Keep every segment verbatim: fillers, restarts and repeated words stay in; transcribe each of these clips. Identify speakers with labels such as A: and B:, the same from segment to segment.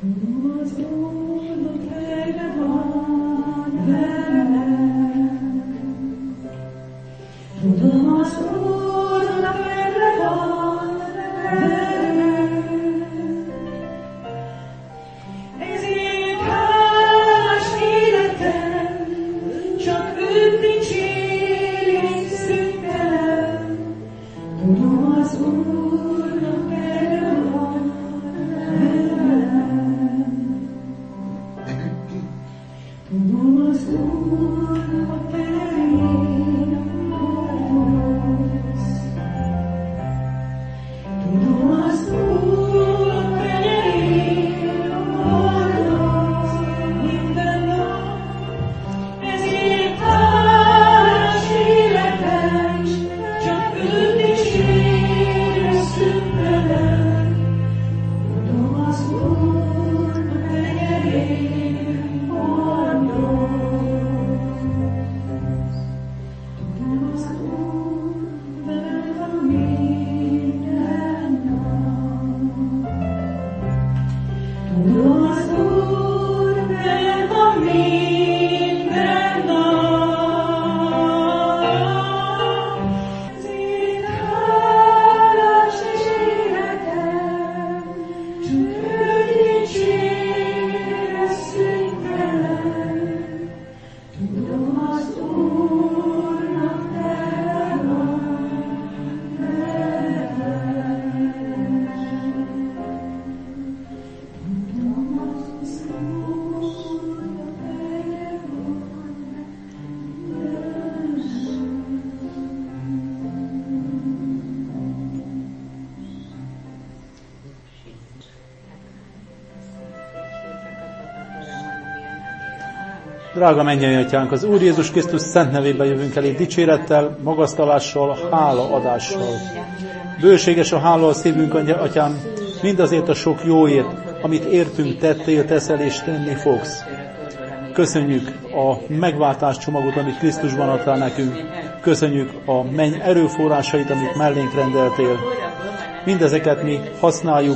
A: Drága mennyei Atyánk, az Úr Jézus Krisztus szent nevében jövünk elé dicsérettel, magasztalással, hálaadással. Bőséges a hála a szívünk, Atyám, mindazért a sok jóért, amit értünk, tettél, teszel és tenni fogsz. Köszönjük a megváltás csomagot, amit Krisztusban adtál nekünk. Köszönjük a menny erőforrásait, amit mellénk rendeltél. Mindezeket mi használjuk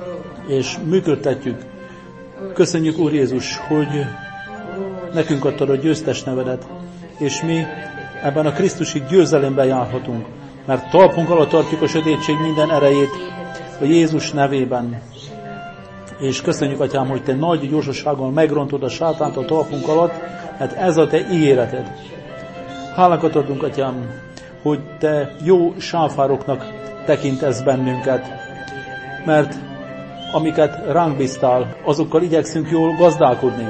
A: és működtetjük. Köszönjük, Úr Jézus, hogy nekünk adtad a győztes nevedet, és mi ebben a krisztusi győzelemben járhatunk, mert talpunk alatt tartjuk a sötétség minden erejét a Jézus nevében. És köszönjük, Atyám, hogy Te nagy gyorsasággal megrontod a sátánt a talpunk alatt, mert ez a Te ígéreted. Hálákat adunk, Atyám, hogy Te jó sáfároknak tekintesz bennünket, mert amiket ránk bíztál, azokkal igyekszünk jól gazdálkodni.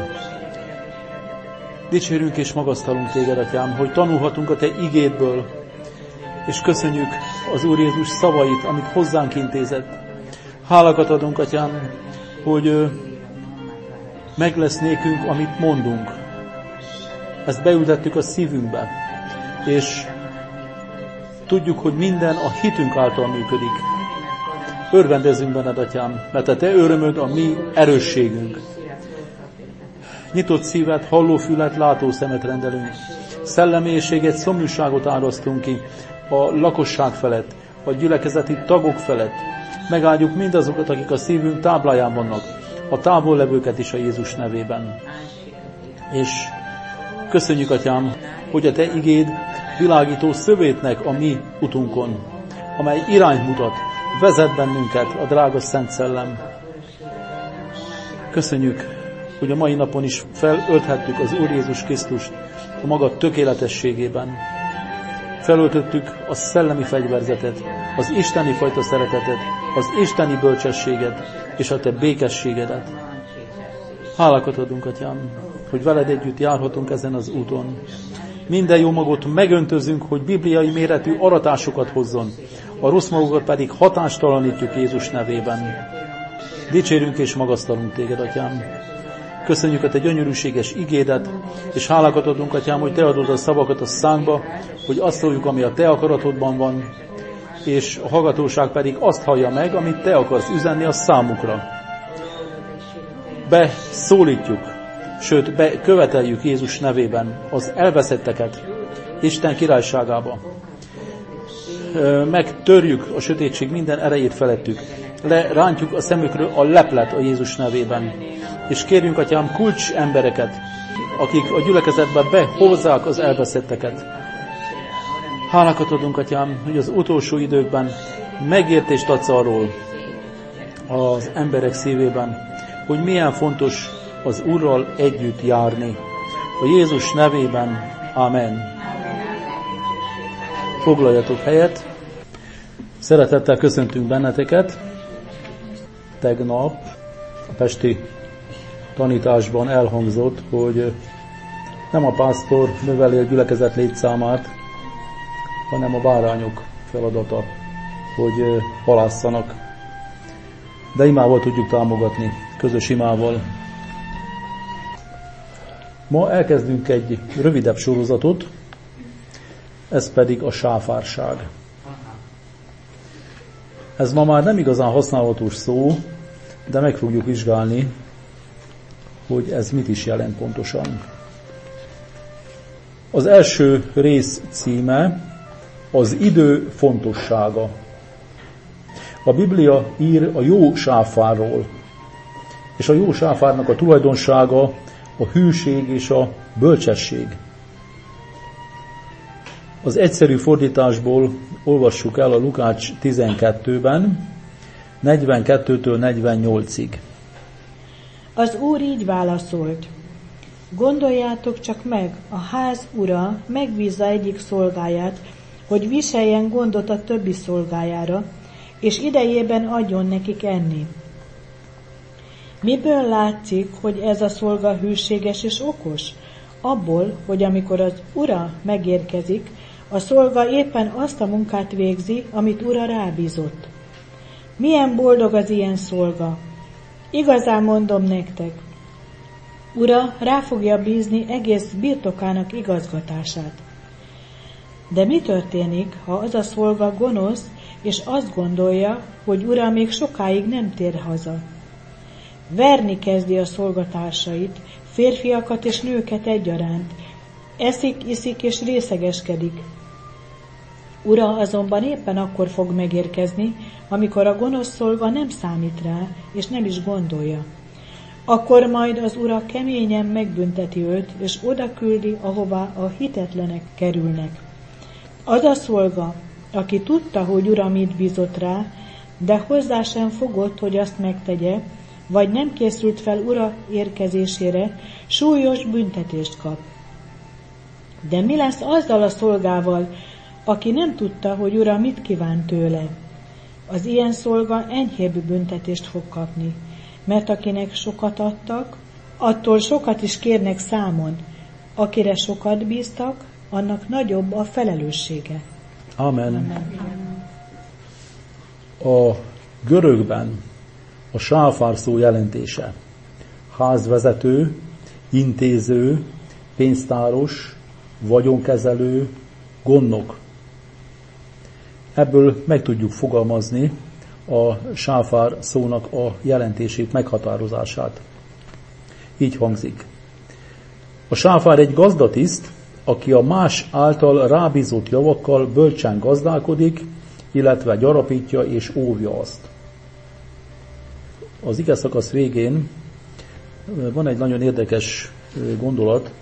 A: Dicsérünk és magasztalunk Téged, Atyám, hogy tanulhatunk a Te igédből, és köszönjük az Úr Jézus szavait, amit hozzánk intézett. Hálakat adunk, Atyám, hogy meg lesz nékünk, amit mondunk. Ezt beültettük a szívünkbe, és tudjuk, hogy minden a hitünk által működik. Örvendezzünk benned, Atyám, mert a Te örömöd a mi erősségünk. Nyitott szívet, hallófület, látószemet rendelünk. Szellemélységet, szomjúságot árasztunk ki a lakosság felett, a gyülekezeti tagok felett. Megáldjuk mindazokat, akik a szívünk tábláján vannak, a távol levőket is a Jézus nevében. És köszönjük, Atyám, hogy a Te igéd világító szövétnek a mi utunkon, amely irányt mutat, vezet bennünket a drága Szent Szellem. Köszönjük, hogy a mai napon is felölthettük az Úr Jézus Krisztust a maga tökéletességében. Felöltöttük a szellemi fegyverzetet, az isteni fajta szeretetet, az isteni bölcsességet és a Te békességedet. Hálákat adunk, Atyám, hogy veled együtt járhatunk ezen az úton. Minden jó magot megöntözünk, hogy bibliai méretű aratásokat hozzon, a rossz magokat pedig hatástalanítjuk Jézus nevében. Dicsérünk és magasztalunk Téged, Atyám. Köszönjük a Te gyönyörűséges igédet, és hálákat adunk, Atyám, hogy Te adod a szavakat a szánkba, hogy azt szóljuk, ami a Te akaratodban van, és a hallgatóság pedig azt hallja meg, amit Te akarsz üzenni a számukra. Beszólítjuk, sőt, beköveteljük Jézus nevében az elveszetteket Isten királyságába. Megtörjük a sötétség minden erejét felettük, lerántjuk a szemükről a leplet a Jézus nevében. És kérjünk, Atyám, kulcs embereket, akik a gyülekezetbe behozzák az elveszetteket. Hálákat adunk, Atyám, hogy az utolsó időkben megértést adsz arról az emberek szívében, hogy milyen fontos az Úrral együtt járni. A Jézus nevében. Amen. Foglaljatok helyet. Szeretettel köszöntünk benneteket. Tegnap a pesti tanításban elhangzott, hogy nem a pásztor növeli a gyülekezet létszámát, hanem a bárányok feladata, hogy halásszanak. De imával tudjuk támogatni, közös imával. Ma elkezdünk egy rövidebb sorozatot, ez pedig a sáfárság. Ez ma már nem igazán használatos szó, de meg fogjuk vizsgálni, hogy ez mit is jelent pontosan. Az első rész címe az idő fontossága. A Biblia ír a jó sáfárról, és a jó sáfárnak a tulajdonsága a hűség és a bölcsesség. Az egyszerű fordításból olvassuk el a Lukács tizenkettőben, negyvenkettőtől negyvennyolcig.
B: Az Úr így válaszolt: gondoljátok csak meg, a ház ura megbízza egyik szolgáját, hogy viseljen gondot a többi szolgájára, és idejében adjon nekik enni. Miből látszik, hogy ez a szolga hűséges és okos? Abból, hogy amikor az ura megérkezik, a szolga éppen azt a munkát végzi, amit ura rábízott. Milyen boldog az ilyen szolga! Igazán mondom nektek, ura rá fogja bízni egész birtokának igazgatását. De mi történik, ha az a szolga gonosz, és azt gondolja, hogy ura még sokáig nem tér haza? Verni kezdi a szolgatársait, férfiakat és nőket egyaránt. Eszik, iszik és részegeskedik. Ura azonban éppen akkor fog megérkezni, amikor a gonosz szolga nem számít rá, és nem is gondolja. Akkor majd az ura keményen megbünteti őt, és oda küldi, ahová a hitetlenek kerülnek. Az a szolga, aki tudta, hogy ura mit bízott rá, de hozzá sem fogott, hogy azt megtegye, vagy nem készült fel ura érkezésére, súlyos büntetést kap. De mi lesz azzal a szolgával, aki nem tudta, hogy ura mit kíván tőle? Az ilyen szolga enyhébb büntetést fog kapni, mert akinek sokat adtak, attól sokat is kérnek számon. Akire sokat bíztak, annak nagyobb a felelőssége.
A: Amen. Amen. A görögben a sáfár szó jelentése házvezető, intéző, pénztáros, vagyonkezelő, gondnok. Ebből meg tudjuk fogalmazni a sáfár szónak a jelentését, meghatározását. Így hangzik. A sáfár egy gazdatiszt, aki a más által rábízott javakkal bölcsen gazdálkodik, illetve gyarapítja és óvja azt. Az ige szakasz végén van egy nagyon érdekes gondolat,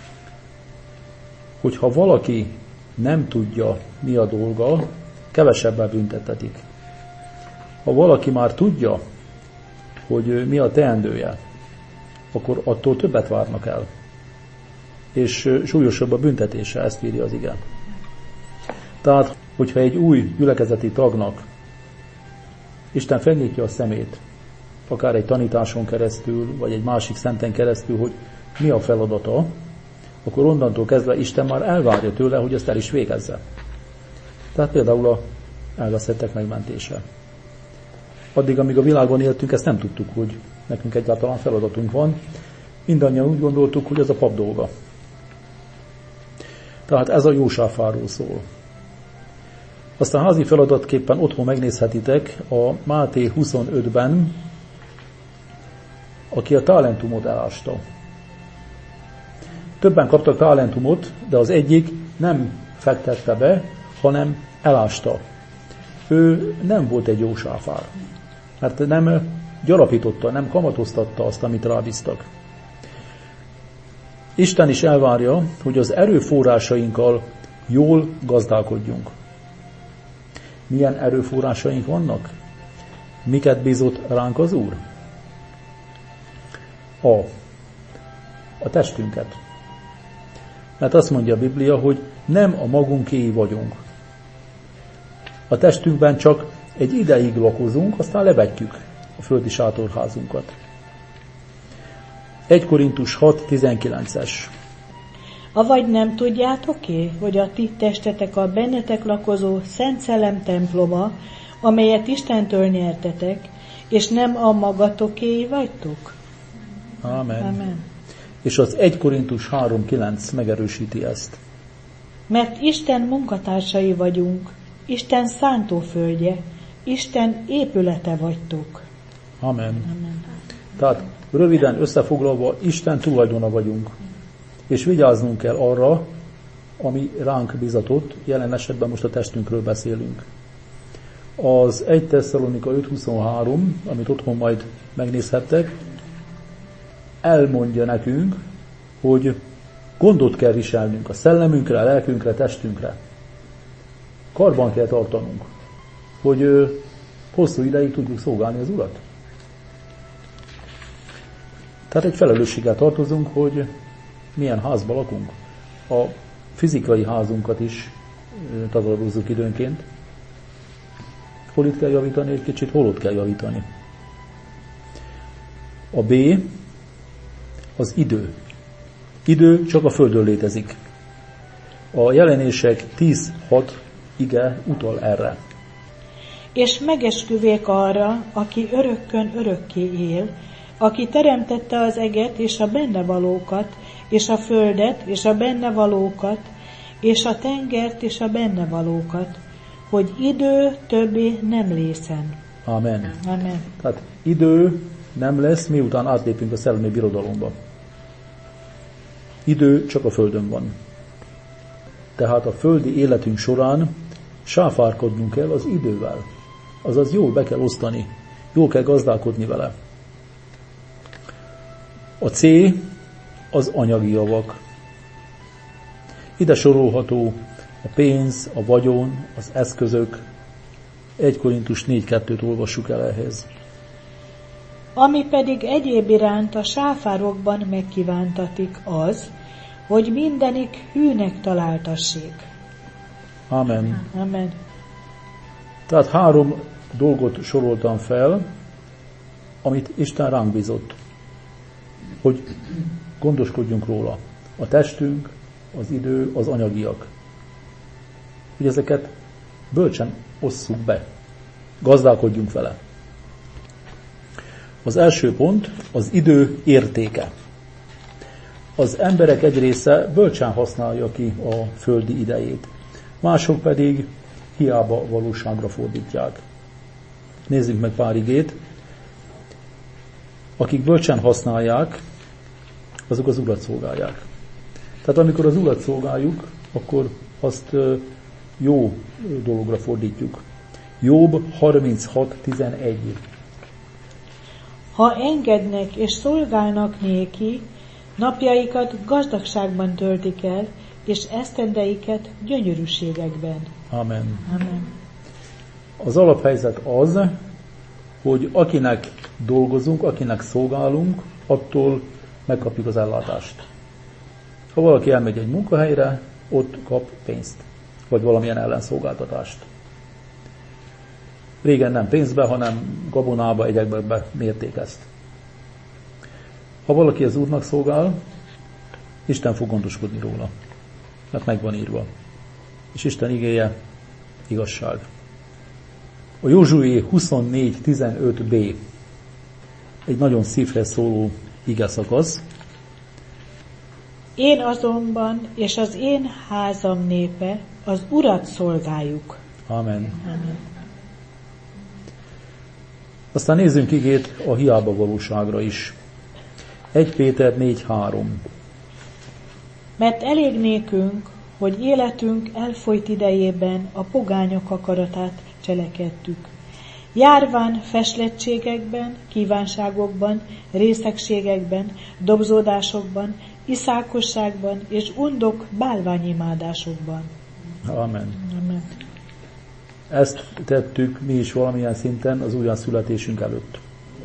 A: hogy ha valaki nem tudja, mi a dolga, kevesebbel büntetetik. Ha valaki már tudja, hogy mi a teendője, akkor attól többet várnak el. És súlyosabb a büntetése, ezt írja az ige. Tehát, hogyha egy új gyülekezeti tagnak Isten felnyitja a szemét, akár egy tanításon keresztül, vagy egy másik szenten keresztül, hogy mi a feladata, akkor onnantól kezdve Isten már elvárja tőle, hogy ezt el is végezze. Tehát például a elveszettek megmentése. Addig, amíg a világban éltünk, ezt nem tudtuk, hogy nekünk egyáltalán feladatunk van. Mindannyian úgy gondoltuk, hogy ez a pap dolga. Tehát ez a jó sáfárról szól. Aztán házi feladatképpen otthon megnézhetitek a Máté huszonötben, aki a talentumot elásta. Többen kaptak talentumot, de az egyik nem fektette be, hanem elásta. Ő nem volt egy jó sáfár. Mert nem gyarapította, nem kamatoztatta azt, amit rábíztak. Isten is elvárja, hogy az erőforrásainkkal jól gazdálkodjunk. Milyen erőforrásaink vannak? Miket bízott ránk az Úr? A. A testünket. Mert azt mondja a Biblia, hogy nem a magunkéi vagyunk. A testünkben csak egy ideig lakozunk, aztán levetjük a földi sátorházunkat. egy Korintus hat tizenkilences.
B: Avagy nem tudjátok-é, hogy a ti testetek a bennetek lakozó Szent Szellem temploma, amelyet Istentől nyertetek, és nem a magatokéi vagytok?
A: Amen.
B: Amen.
A: És az egy Korintus három kilenc megerősíti ezt.
B: Mert Isten munkatársai vagyunk, Isten szántóföldje, Isten épülete vagytok.
A: Amen.
B: Amen.
A: Tehát röviden összefoglalva, Isten tulajdona vagyunk. És vigyáznunk kell arra, ami ránk bizatott, jelen esetben most a testünkről beszélünk. Az egy Tesszalonika öt huszonhárom, amit otthon majd megnézhettek, elmondja nekünk, hogy gondot kell viselnünk a szellemünkre, a lelkünkre, a testünkre. Karban kell tartanunk, hogy hosszú ideig tudjuk szolgálni az Urat. Tehát egy felelősséggel tartozunk, hogy milyen házban lakunk. A fizikai házunkat is tagladozzuk időnként. Hol itt kell javítani egy kicsit, hol ott kell javítani. A B, az idő. Idő csak a Földön létezik. A Jelenések tíz hat ige utal erre.
B: És megesküvék arra, aki örökkön örökké él, aki teremtette az eget és a benne valókat, és a földet és a benne valókat, és a tengert és a benne valókat, hogy idő többé nem lészen.
A: Amen.
B: Amen.
A: Tehát idő nem lesz, miután átlépünk a szellemi birodalomba. Idő csak a Földön van. Tehát a földi életünk során sáfárkodnunk kell az idővel. Azaz jól be kell osztani, jól kell gazdálkodni vele. A C, az anyagi javak. Ide sorolható a pénz, a vagyon, az eszközök. egy Korintus négy kettőt olvassuk el ehhez.
B: Ami pedig egyéb iránt a sáfárokban megkívántatik az, hogy mindenik hűnek találtassék.
A: Amen.
B: Amen.
A: Tehát három dolgot soroltam fel, amit Isten ránk bízott, hogy gondoskodjunk róla. A testünk, az idő, az anyagiak. Hogy ezeket bölcsen osszuk be. Gazdálkodjunk vele. Az első pont az idő értéke. Az emberek egy része bölcsen használja ki a földi idejét. Mások pedig hiába valóságra fordítják. Nézzük meg pár igét. Akik bölcsen használják, azok az Urat szolgálják. Tehát amikor az Urat szolgáljuk, akkor azt jó dologra fordítjuk. Jobb harminchat tizenegy.
B: Ha engednek és szolgálnak néki, napjaikat gazdagságban töltik el, és esztendeiket gyönyörűségekben.
A: Amen.
B: Amen.
A: Az alaphelyzet az, hogy akinek dolgozunk, akinek szolgálunk, attól megkapjuk az ellátást. Ha valaki elmegy egy munkahelyre, ott kap pénzt, vagy valamilyen ellenszolgáltatást. Régen nem pénzbe, hanem gabonába, egyekbe mérték ezt. Ha valaki az Úrnak szolgál, Isten fog gondoskodni róla, mert meg van írva. És Isten igéje igazság. A Józsué huszonnégy tizenöt b egy nagyon szívhez szóló ige szakasz.
B: Én azonban és az én házam népe az Urat szolgáljuk.
A: Amen.
B: Amen.
A: Aztán nézzünk igét a hiába valóságra is. egy Péter négy három.
B: Mert elég nékünk, hogy életünk elfolyt idejében a pogányok akaratát cselekedtük. Járván feslettségekben, kívánságokban, részegségekben, dobzódásokban, iszákosságban és undok bálványimádásokban.
A: Amen.
B: Amen.
A: Ezt tettük mi is valamilyen szinten az újjászületésünk előtt.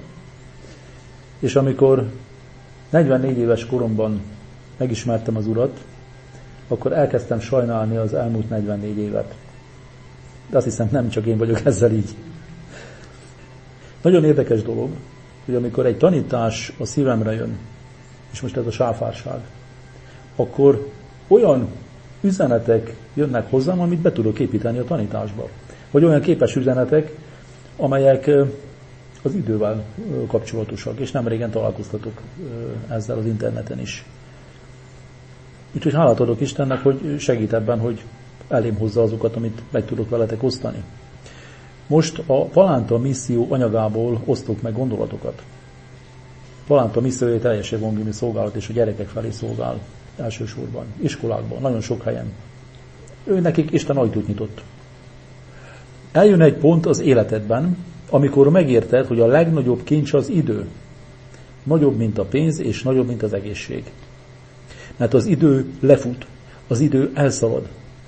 A: És amikor negyvennégy éves koromban megismertem az Urat, akkor elkezdtem sajnálni az elmúlt negyvennégy évet. De azt hiszem, nem csak én vagyok ezzel így. Nagyon érdekes dolog, hogy amikor egy tanítás a szívemre jön, és most ez a sáfárság, akkor olyan üzenetek jönnek hozzám, amit be tudok építeni a tanításba. Vagy olyan képes üzenetek, amelyek az idővel kapcsolatosak, és nem régen találkoztatok ezzel az interneten is. Úgyhogy hálát adok Istennek, hogy segít ebben, hogy elém hozza azokat, amit meg tudok veletek osztani. Most a Palánta misszió anyagából osztok meg gondolatokat. Palánta missziója teljes evangéliumi szolgálat, és a gyerekek felé szolgál elsősorban, iskolákban, nagyon sok helyen. Ő nekik Isten ajtót nyitott. Eljön egy pont az életedben, amikor megérted, hogy a legnagyobb kincs az idő. Nagyobb, mint a pénz, és nagyobb, mint az egészség. Mert az idő lefut, az idő elszalad.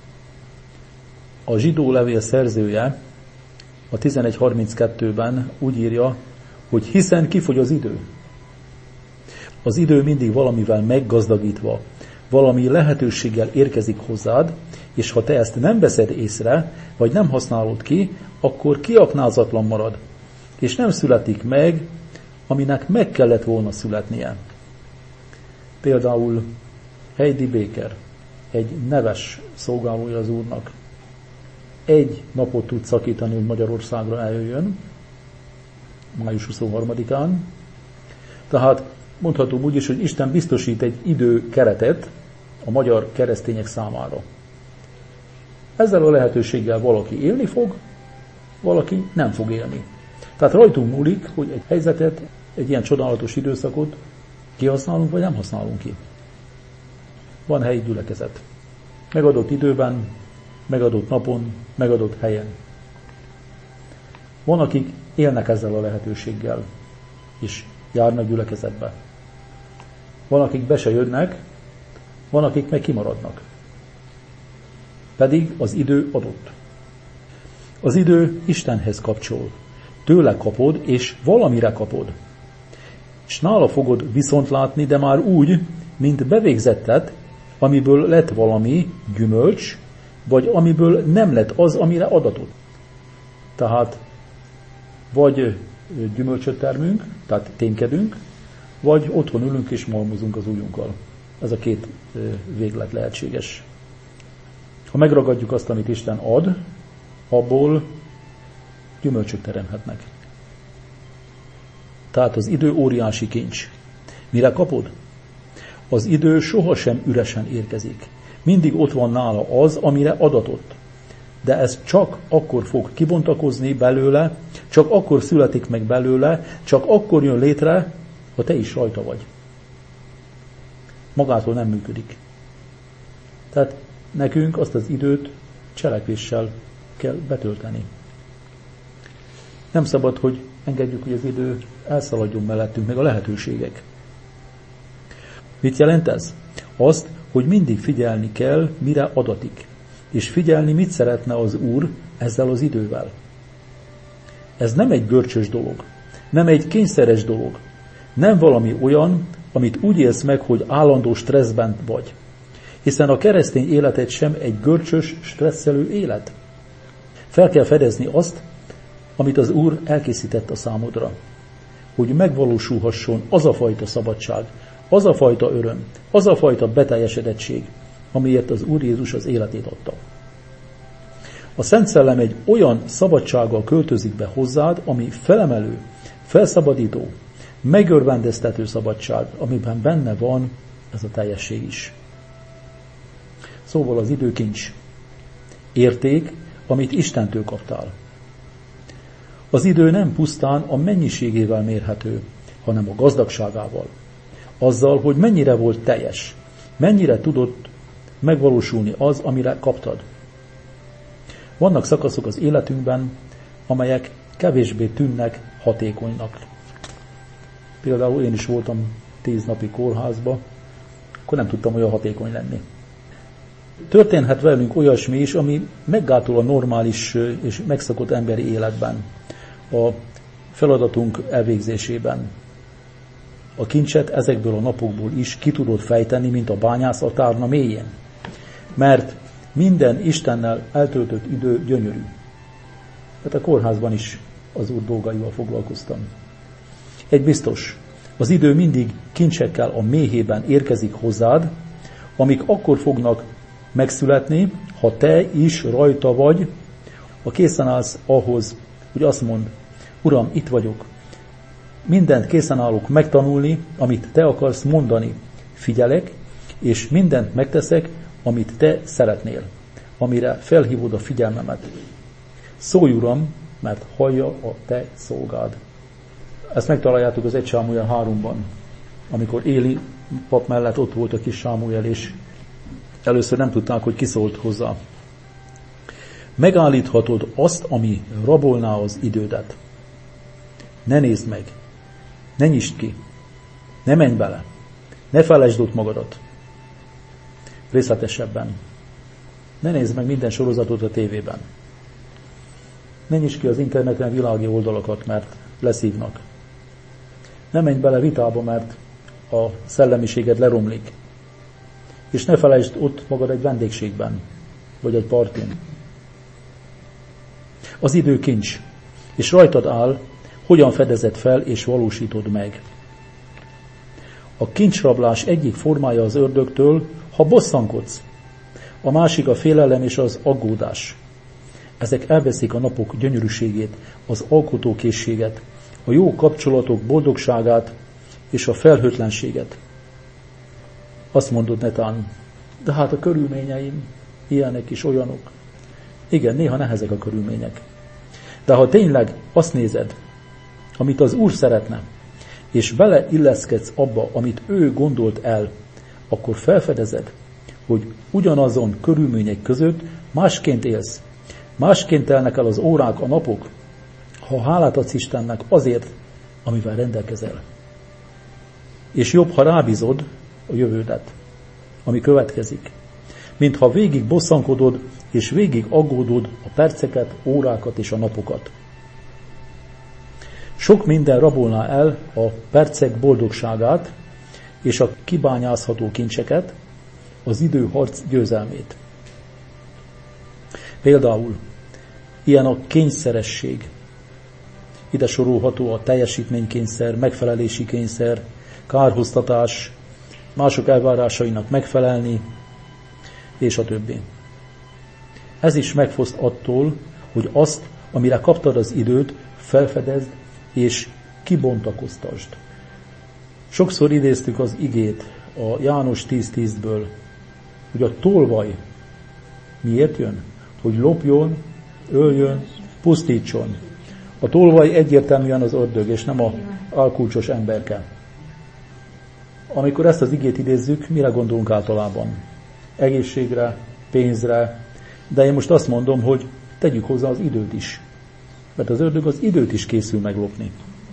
A: A zsidó levél szerzője a tizenegy harminckettőben úgy írja, hogy hiszen kifogy az idő. Az idő mindig valamivel meggazdagítva, valami lehetőséggel érkezik hozzád, és ha te ezt nem veszed észre, vagy nem használod ki, akkor kiaknázatlan marad, és nem születik meg, aminek meg kellett volna születnie. Például Heidi Baker, egy neves szolgálója az Úrnak, egy napot tud szakítani, hogy Magyarországra eljöjjön, május huszonharmadikán. Tehát mondhatom úgy is, hogy Isten biztosít egy időkeretet a magyar keresztények számára. Ezzel a lehetőséggel valaki élni fog, valaki nem fog élni. Tehát rajtunk múlik, hogy egy helyzetet, egy ilyen csodálatos időszakot kihasználunk, vagy nem használunk ki. Van helyi gyülekezet. Megadott időben, megadott napon, megadott helyen. Van, akik élnek ezzel a lehetőséggel, és járnak gyülekezetbe. Van, akik be se jönnek, van, akik meg kimaradnak. Pedig az idő adott. Az idő Istenhez kapcsol. Tőle kapod, és valamire kapod. És nála fogod viszont látni, de már úgy, mint bevégzettet, amiből lett valami gyümölcs, vagy amiből nem lett az, amire adatott. Tehát vagy gyümölcsöt termünk, tehát ténykedünk, vagy otthon ülünk és malmozunk az ujjunkkal. Ez a két véglet lehetséges. Ha megragadjuk azt, amit Isten ad, abból gyümölcsök teremhetnek. Tehát az idő óriási kincs. Mire kapod? Az idő sohasem üresen érkezik. Mindig ott van nála az, amire adatott. De ez csak akkor fog kibontakozni belőle, csak akkor születik meg belőle, csak akkor jön létre, ha te is rajta vagy. Magától nem működik. Tehát nekünk azt az időt cselekvéssel kell betölteni. Nem szabad, hogy engedjük, hogy az idő elszaladjon mellettünk, meg a lehetőségek. Mit jelent ez? Azt, hogy mindig figyelni kell, mire adatik. És figyelni, mit szeretne az Úr ezzel az idővel. Ez nem egy görcsös dolog. Nem egy kényszeres dolog. Nem valami olyan, amit úgy élsz meg, hogy állandó stresszben vagy. Hiszen a keresztény életed sem egy görcsös, stresszelő élet. Fel kell fedezni azt, amit az Úr elkészített a számodra. Hogy megvalósulhasson az a fajta szabadság, az a fajta öröm, az a fajta beteljesedettség, amiért az Úr Jézus az életét adta. A Szent Szellem egy olyan szabadsággal költözik be hozzád, ami felemelő, felszabadító, megörvendeztető szabadság, amiben benne van ez a teljesség is. Szóval az idő kincs. Érték, amit Istentől kaptál. Az idő nem pusztán a mennyiségével mérhető, hanem a gazdagságával. Azzal, hogy mennyire volt teljes, mennyire tudott megvalósulni az, amire kaptad. Vannak szakaszok az életünkben, amelyek kevésbé tűnnek hatékonynak. Például én is voltam tíz napig kórházba, akkor nem tudtam olyan hatékony lenni. Történhet velünk olyasmi is, ami meggátol a normális és megszokott emberi életben, a feladatunk elvégzésében. A kincset ezekből a napokból is ki tudod fejteni, mint a bányász a tárna mélyén. Mert minden Istennel eltöltött idő gyönyörű. Hát a kórházban is az Úr dolgaival foglalkoztam. Egy biztos, az idő mindig kincsekkel a méhében érkezik hozzád, amik akkor fognak megszületni, ha te is rajta vagy, ha készen állsz ahhoz, hogy azt mondd, Uram, itt vagyok. Mindent készen állok megtanulni, amit te akarsz mondani. Figyelek, és mindent megteszek, amit te szeretnél, amire felhívod a figyelmemet. Szólj, Uram, mert hallja a te szolgád. Ezt megtaláljátok az egy Sámuel háromban, amikor Éli pap mellett ott volt a kis Sámuel, és először nem tudták, hogy ki szólt hozzá. Megállíthatod azt, ami rabolná az idődet. Ne nézd meg, ne nyisd ki, ne menj bele, ne felejtsd ott magadat. Részletesebben. Ne nézd meg minden sorozatot a tévében. Ne nyisd ki az interneten világi oldalakat, mert leszívnak. Ne menj bele vitába, mert a szellemiséged leromlik. És ne felejtsd ott magad egy vendégségben, vagy egy partin. Az idő kincs, és rajtad áll, hogyan fedezed fel és valósítod meg. A kincsrablás egyik formája az ördögtől, ha bosszankodsz. A másik a félelem és az aggódás. Ezek elveszik a napok gyönyörűségét, az alkotókészséget, a jó kapcsolatok boldogságát és a felhőtlenséget. Azt mondod netán, de hát a körülményeim ilyenek is olyanok. Igen, néha nehezek a körülmények. De ha tényleg azt nézed, amit az Úr szeretne, és vele illeszkedsz abba, amit ő gondolt el, akkor felfedezed, hogy ugyanazon körülmények között másként élsz. Másként telnek el az órák, a napok, ha hálát adsz Istennek azért, amivel rendelkezel. És jobb, ha rábízod a jövődet, ami következik, mint ha végig bosszankodod, és végig aggódod a perceket, órákat és a napokat. Sok minden rabolná el a percek boldogságát, és a kibányázható kincseket, az időharc győzelmét. Például ilyen a kényszeresség. Ide sorolható a teljesítménykényszer, megfelelési kényszer, kárhoztatás, mások elvárásainak megfelelni, és a többi. Ez is megfoszt attól, hogy azt, amire kaptad az időt, felfedezd és kibontakoztasd. Sokszor idéztük az igét a János tíz tízből, hogy a tolvaj miért jön? Hogy lopjon, öljön, pusztítson. A tolvaj egyértelműen az ördög, és nem a álkulcsos emberke. Amikor ezt az igét idézzük, mire gondolunk általában? Egészségre, pénzre, de én most azt mondom, hogy tegyük hozzá az időt is. Mert az ördög az időt is készül meglopni.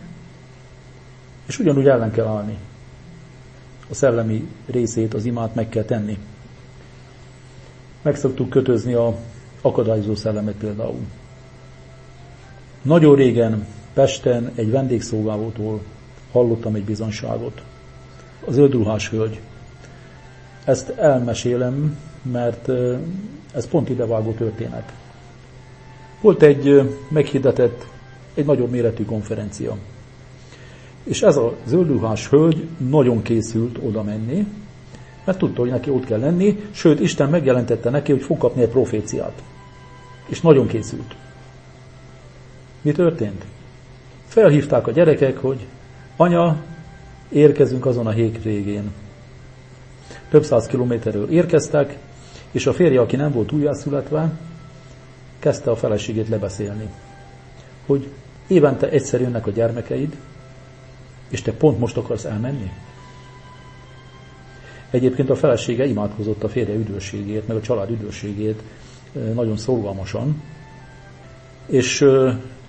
A: És ugyanúgy ellen kell állni. A szellemi részét, az imát meg kell tenni. Meg szoktuk kötözni a akadályozó szellemet például. Nagyon régen Pesten egy vendégszolgálótól hallottam egy bizonyságot. Az zöldruhás hölgy. Ezt elmesélem, mert ez pont idevágó történet. Volt egy meghirdetett, egy nagyobb méretű konferencia. És ez a zöldruhás hölgy nagyon készült oda menni, mert tudta, hogy neki ott kell lenni, sőt, Isten megjelentette neki, hogy fog kapni egy proféciát. És nagyon készült. Mi történt? Felhívták a gyerekek, hogy anya, érkezünk azon a hétvégén. Több száz kilométerről érkeztek, és a férje, aki nem volt újjászületve, kezdte a feleségét lebeszélni, hogy évente egyszer jönnek a gyermekeid, és te pont most akarsz elmenni? Egyébként a felesége imádkozott a férje üdvösségét, meg a család üdvösségét nagyon szorgalmasan, és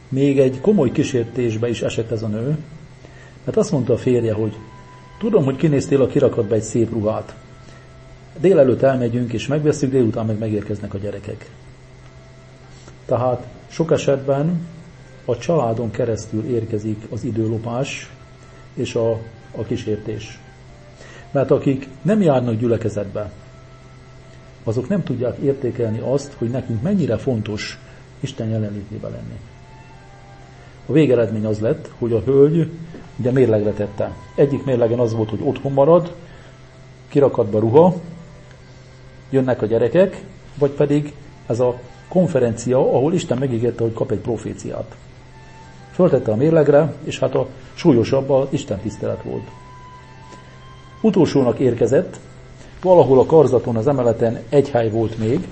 A: még egy komoly kísértésbe is esett ez a nő, mert azt mondta a férje, hogy tudom, hogy kinéztél a kirakatba egy szép ruhát. Délelőtt elmegyünk és megveszünk, délután meg megérkeznek a gyerekek. Tehát sok esetben a családon keresztül érkezik az időlopás és a, a kísértés. Mert akik nem járnak gyülekezetbe, azok nem tudják értékelni azt, hogy nekünk mennyire fontos Isten jelenlétébe lenni. A végeredmény az lett, hogy a hölgy ugye mérlegre tette. Egyik mérlegen az volt, hogy otthon marad, kirakatba ruha, jönnek a gyerekek, vagy pedig ez a konferencia, ahol Isten megígérte, hogy kap egy proféciát. Föltette a mérlegre, és hát a súlyosabb a Isten tisztelet volt. Utolsónak érkezett, valahol a karzaton, az emeleten egy hely volt még,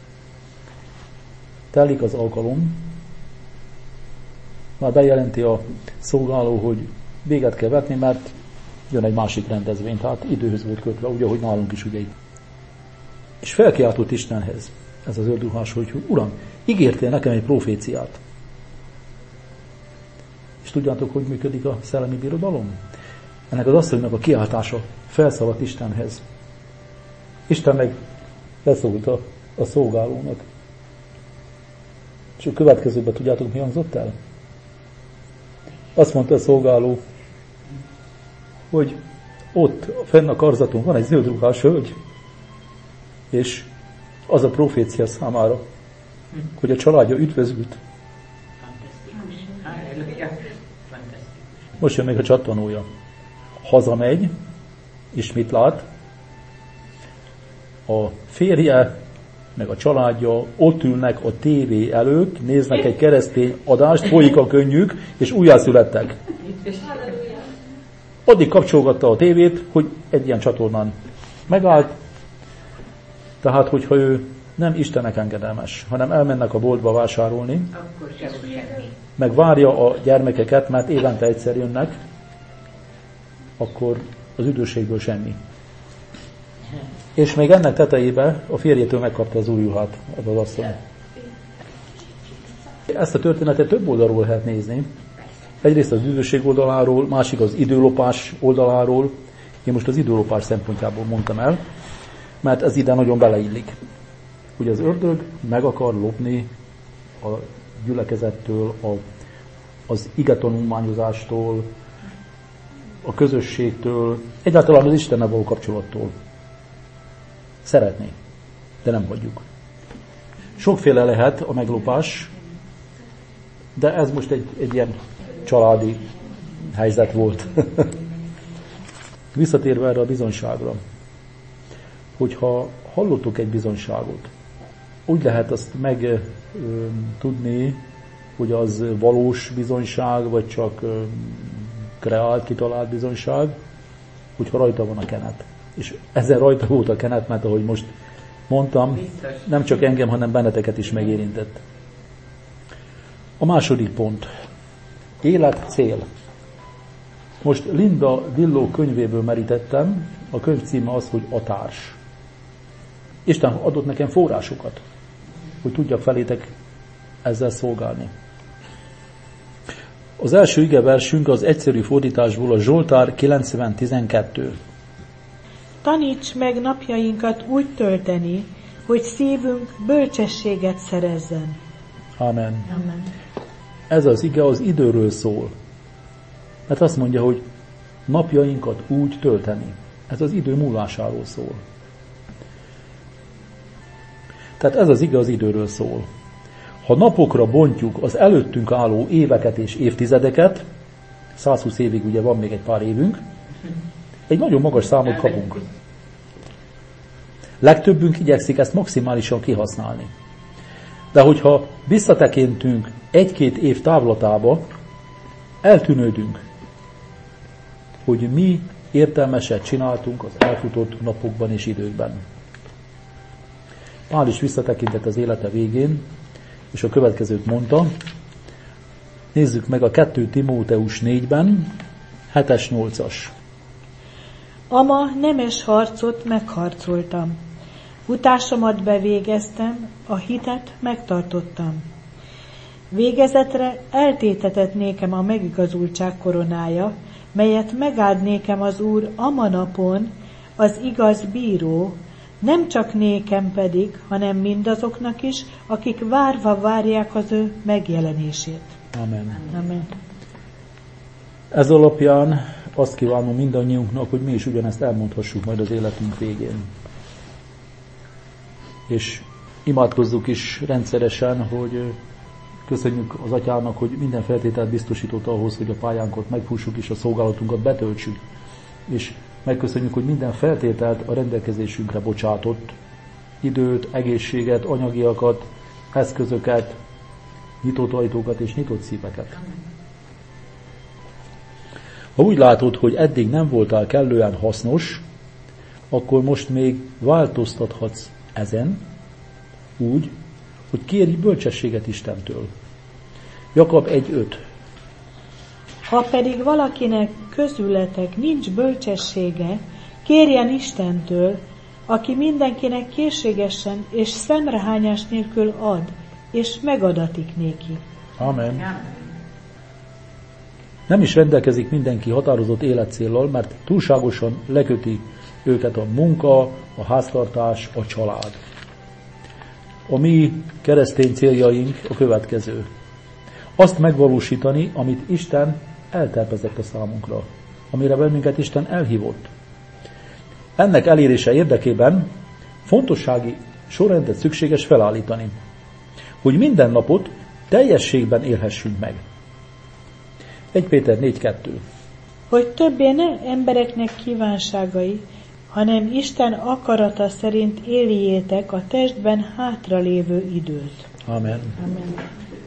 A: telik az alkalom, már bejelenti a szolgáló, hogy véget kell vetni, mert jön egy másik rendezvény, tehát időhöz volt kötve, úgy, ahogy nálunk is ugye itt. És felkiáltott Istenhez ez az ördruhás, hogy Uram, ígértél nekem egy proféciát. És tudjátok, hogy működik a szellemi birodalom? Ennek az asszonynak a kiáltása felszaladt Istenhez. Isten meg beszólt a, a szolgálónak. És a következőben tudjátok, mi hangzott el? Azt mondta a szolgáló, hogy ott fenn a karzaton van egy zöld ruhás hölgy, és az a profécia számára, hogy a családja üdvözült. Most jön még a csattanója. Hazamegy, és mit lát? A férje, meg a családja ott ülnek a tévé előtt, néznek egy keresztény adást, folyik a könnyük, és újjászülettek. Addig kapcsolgatta a tévét, hogy egy ilyen csatornán megállt. Tehát, hogyha ő nem Istennek engedelmes, hanem elmennek a boltba vásárolni, meg várja a gyermekeket, mert évente egyszer jönnek, akkor az üdvösségből semmi. És még ennek tetejébe a férjétől megkapta az új ruhát, ez az asszony. Ezt a történetet több oldalról lehet nézni. Egyrészt az üdvösség oldaláról, másik az időlopás oldaláról. Én most az időlopás szempontjából mondtam el, mert ez ide nagyon beleillik. Ugye az ördög meg akar lopni a gyülekezettől, a, az igetanulmányozástól, a közösségtől, egyáltalán az Istennel való kapcsolattól. Szeretné, de nem hagyjuk. Sokféle lehet a meglopás, de ez most egy, egy ilyen családi helyzet volt. Visszatérve erre a bizonyságra, hogyha hallottuk egy bizonyságot, úgy lehet azt meg ö, tudni, hogy az valós bizonyság, vagy csak ö, kreált, kitalált bizonyság, hogyha rajta van a kenet. És ezzel rajta volt a kenet, mert ahogy most mondtam, nem csak engem, hanem benneteket is megérintett. A második pont. Élet cél. Most Linda Dilló könyvéből merítettem, a könyv címe az, hogy A társ. Isten adott nekem forrásokat, hogy tudjak felétek ezzel szolgálni. Az első igeversünk az egyszerű fordításból a Zsoltár kilencven tizenkettő.
B: Taníts meg napjainkat úgy tölteni, hogy szívünk bölcsességet szerezzen.
A: Amen.
B: Amen.
A: Ez az ige az időről szól. Mert azt mondja, hogy napjainkat úgy tölteni. Ez az idő múlásáról szól. Tehát ez az ige az időről szól. Ha napokra bontjuk az előttünk álló éveket és évtizedeket, százhúsz évig ugye van még egy pár évünk, egy nagyon magas számot kapunk. Legtöbbünk igyekszik ezt maximálisan kihasználni. De hogyha visszatekintünk egy-két év távlatába, eltűnődünk, hogy mi értelmeset csináltunk az elfutott napokban és időkben. Pál is visszatekintett az élete végén, és a következőt mondta. Nézzük meg a kettő Timóteus négyben, hetes nyolcas.
B: Ama nemes harcot megharcoltam. Futásomat bevégeztem, a hitet megtartottam. Végezetre eltétetett nékem a megigazultság koronája, melyet megáld nékem az Úr ama napon, az igaz bíró, nem csak nékem pedig, hanem mindazoknak is, akik várva várják az ő megjelenését.
A: Amen.
B: Amen.
A: Ez alapján azt kívánom mindannyiunknak, hogy mi is ugyanezt elmondhassuk majd az életünk végén. És imádkozzuk is rendszeresen, hogy köszönjük az Atyának, hogy minden feltételt biztosított ahhoz, hogy a pályánkat megfussuk és a szolgálatunkat betöltsük. És megköszönjük, hogy minden feltételt a rendelkezésünkre bocsátott. Időt, egészséget, anyagiakat, eszközöket, nyitott ajtókat és nyitott szíveket. Ha úgy látod, hogy eddig nem voltál kellően hasznos, akkor most még változtathatsz ezen, úgy, hogy kérj bölcsességet Istentől. Jakab egy öt.
B: Ha pedig valakinek közületek nincs bölcsessége, kérjen Istentől, aki mindenkinek készségesen és szemrehányás nélkül ad, és megadatik néki.
A: Amen. Nem is rendelkezik mindenki határozott életcéllal, mert túlságosan leköti őket a munka, a háztartás, a család. A mi keresztény céljaink a következő. Azt megvalósítani, amit Isten eltervezett a számunkra, amire bennünket Isten elhívott. Ennek elérése érdekében fontossági sorrendet szükséges felállítani, hogy minden napot teljességben élhessünk meg. egy Péter négy kettő.
B: Hogy többé ne embereknek kívánságai, hanem Isten akarata szerint éljétek a testben hátralévő időt.
A: Amen.
B: Amen.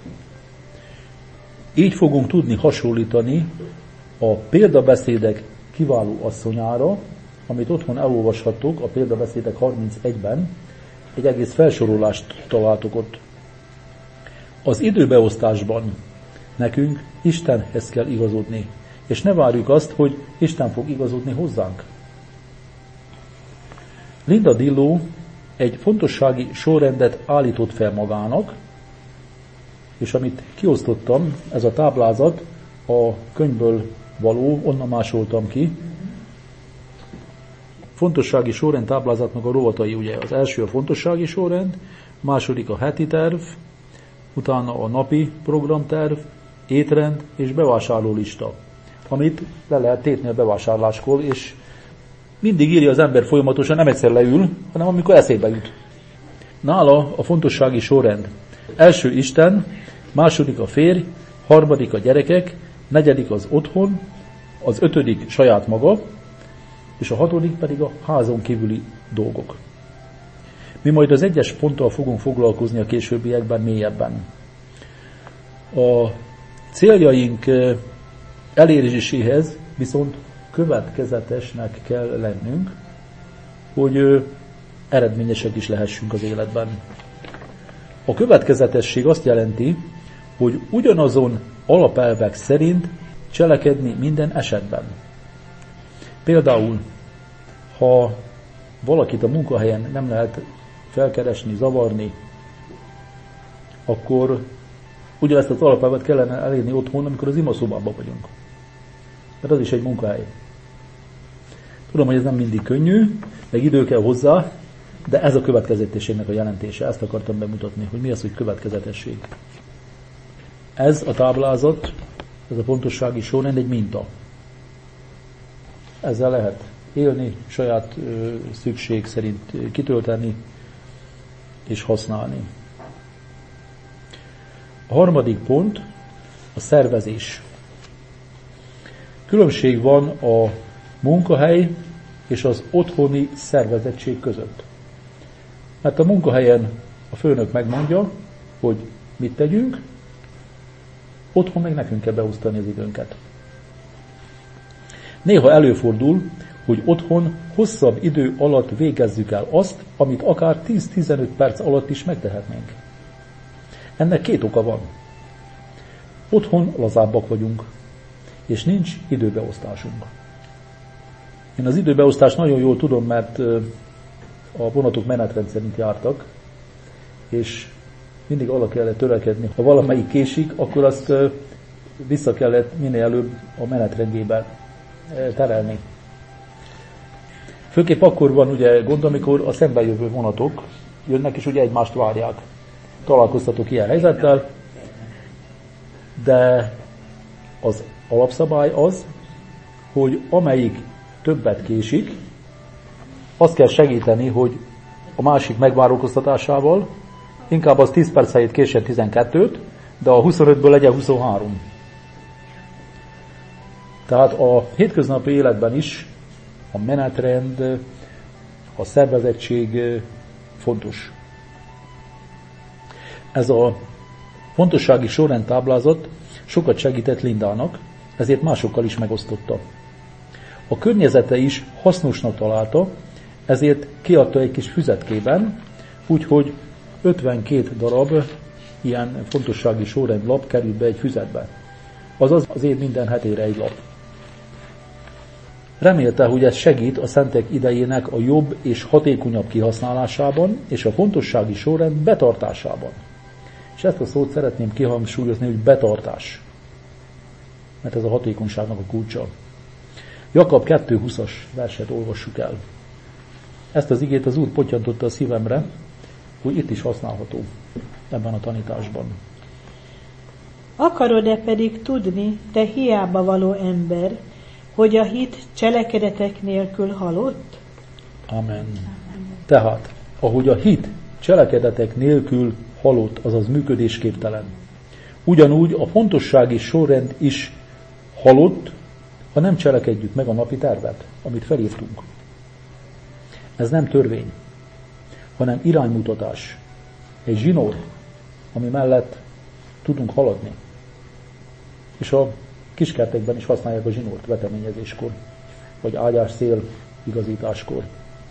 A: Így fogunk tudni hasonlítani a példabeszédek kiváló asszonyára, amit otthon elolvashattok a példabeszédek harmincegyben, egy egész felsorolást találtok ott. Az időbeosztásban nekünk Istenhez kell igazodni, és ne várjuk azt, hogy Isten fog igazodni hozzánk. Linda Dillow egy fontossági sorrendet állított fel magának, és amit kiosztottam, ez a táblázat a könyvből való, onnan másoltam ki. Fontossági sorrend táblázatnak a rovatai, ugye az első a fontossági sorrend, második a heti terv, utána a napi programterv, étrend és bevásárlólista, amit le lehet tépni a bevásárláskor, és mindig írja az ember folyamatosan, nem egyszer leül, hanem amikor eszébe jut. Nála a fontossági sorrend. Első Isten, második a férj, harmadik a gyerekek, negyedik az otthon, az ötödik saját maga, és a hatodik pedig a házon kívüli dolgok. Mi majd az egyes ponttal fogunk foglalkozni a későbbiekben mélyebben. A céljaink eléréséhez viszont következetesnek kell lennünk, hogy eredményesek is lehessünk az életben. A következetesség azt jelenti, hogy ugyanazon alapelvek szerint cselekedni minden esetben. Például, ha valakit a munkahelyen nem lehet felkeresni, zavarni, akkor ugyanezt az alapelvet kellene elérni otthon, amikor az imaszobában vagyunk. Mert az is egy munkahely. Tudom, hogy ez nem mindig könnyű, meg idő kell hozzá, de ez a következetességnek a jelentése. Ezt akartam bemutatni, hogy mi az, hogy következetesség. Ez a táblázat, ez a fontossági sorrend egy minta. Ezzel lehet élni, saját ö, szükség szerint kitölteni és használni. A harmadik pont a szervezés. Különbség van a munkahely és az otthoni szervezettség között. Mert a munkahelyen a főnök megmondja, hogy mit tegyünk, otthon meg nekünk kell beosztani az időnket. Néha előfordul, hogy otthon hosszabb idő alatt végezzük el azt, amit akár tíz-tizenöt perc alatt is megtehetnénk. Ennek két oka van. Otthon lazábbak vagyunk, és nincs időbeosztásunk. Én az időbeosztást nagyon jól tudom, mert a vonatok menetrend szerint jártak, és mindig arra kellett törekedni. Ha valamelyik késik, akkor azt vissza kellett minél előbb a menetrendjébe terelni. Főképp akkor van ugye gond, amikor a szembejövő vonatok jönnek, és ugye egymást várják. Találkoztatok ilyen helyzettel, de az alapszabály az, hogy amelyik többet késik, azt kell segíteni, hogy a másik megvárókoztatásával inkább az tíz perc helyett késsen tizenkettőt, de a huszonötből legyen huszonhárom. Tehát a hétköznapi életben is a menetrend, a szervezettség fontos. Ez a fontossági sorrendtáblázat sokat segített Lindának, ezért másokkal is megosztotta. A környezete is hasznosnak találta, ezért kiadta egy kis füzetkében, úgyhogy ötvenkét darab ilyen fontossági sorrendlap került be egy füzetbe. Azaz az év minden hetére egy lap. Remélte, hogy ez segít a szentek idejének a jobb és hatékonyabb kihasználásában és a fontossági sorrend betartásában. És ezt a szót szeretném kihangsúlyozni, hogy betartás. Mert ez a hatékonyságnak a kulcsa. Jakab kettő húszas verset olvassuk el. Ezt az igét az Úr pottyantotta a szívemre, hogy itt is használható ebben a tanításban.
B: Akarod-e pedig tudni, te hiába való ember, hogy a hit cselekedetek nélkül halott?
A: Amen. Tehát, ahogy a hit cselekedetek nélkül halott, azaz működésképtelen, ugyanúgy a fontossági sorrend is halott, ha nem cselekedjük meg a napi tervet, amit felírtunk. Ez nem törvény, hanem iránymutatás. Egy zsinór, ami mellett tudunk haladni. És a kiskertekben is használják a zsinórt veteményezéskor, vagy ágyásszél igazításkor.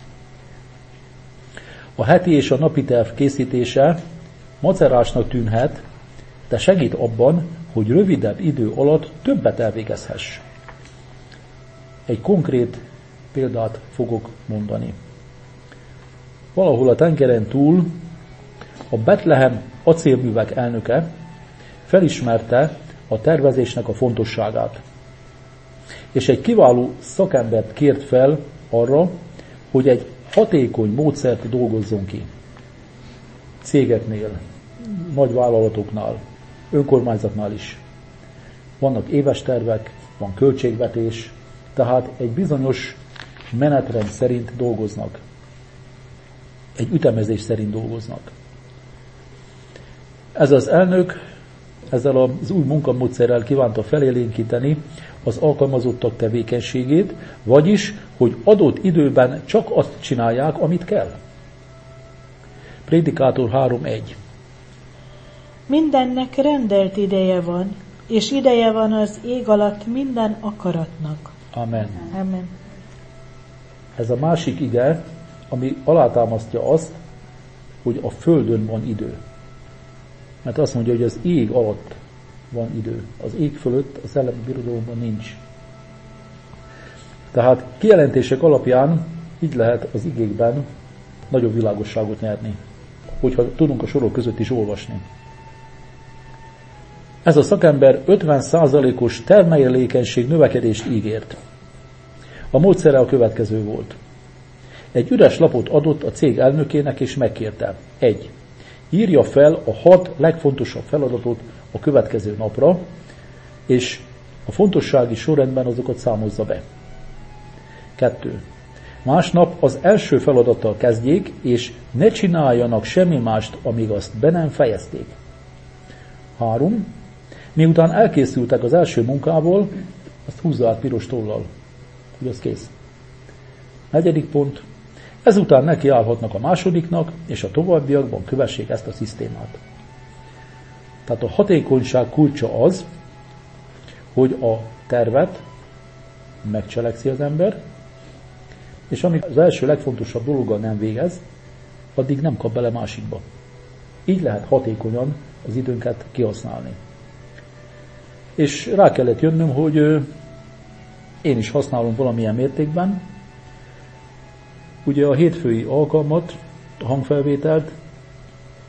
A: A heti és a napi terv készítése macerásnak tűnhet, de segít abban, hogy rövidebb idő alatt többet elvégezhess. Egy konkrét példát fogok mondani. Valahol a tengeren túl a Betlehem acélművek elnöke felismerte a tervezésnek a fontosságát. És egy kiváló szakembert kért fel arra, hogy egy hatékony módszert dolgozzon ki. Cégeknél, nagy vállalatoknál, önkormányzatnál is. Vannak éves tervek, van költségvetés, tehát egy bizonyos menetrend szerint dolgoznak. Egy ütemezés szerint dolgoznak. Ez az elnök ezzel az új munkamódszerrel kívánta felélénkíteni az alkalmazottak tevékenységét, vagyis, hogy adott időben csak azt csinálják, amit kell. Prédikátor három egy.
B: Mindennek rendelt ideje van, és ideje van az ég alatt minden akaratnak.
A: Amen.
B: Amen.
A: Ez a másik ige, ami alátámasztja azt, hogy a földön van idő. Mert azt mondja, hogy az ég alatt van idő. Az ég fölött a szellemi birodalomban nincs. Tehát kijelentések alapján így lehet az igékben nagyobb világosságot nyerni, hogyha tudunk a sorok között is olvasni. Ez a szakember ötven százalékos termelékenység növekedést ígért. A módszere a következő volt. Egy üres lapot adott a cég elnökének, és megkérte. egy. Írja fel a hat legfontosabb feladatot a következő napra, és a fontossági sorrendben azokat számozza be. kettő. Másnap az első feladattal kezdjék, és ne csináljanak semmi mást, amíg azt be nem fejezték. három. Miután elkészültek az első munkából, azt húzza át piros tollal, hogy az kész. negyedik pont. Ezután nekiállhatnak a másodiknak, és a továbbiakban kövessék ezt a szisztémát. Tehát a hatékonyság kulcsa az, hogy a tervet megcselekszi az ember, és amíg az első legfontosabb dologgal nem végez, addig nem kap bele másikba. Így lehet hatékonyan az időnket kihasználni. És rá kellett jönnöm, hogy én is használom valamilyen mértékben. Ugye a hétfői alkalmat, a hangfelvételt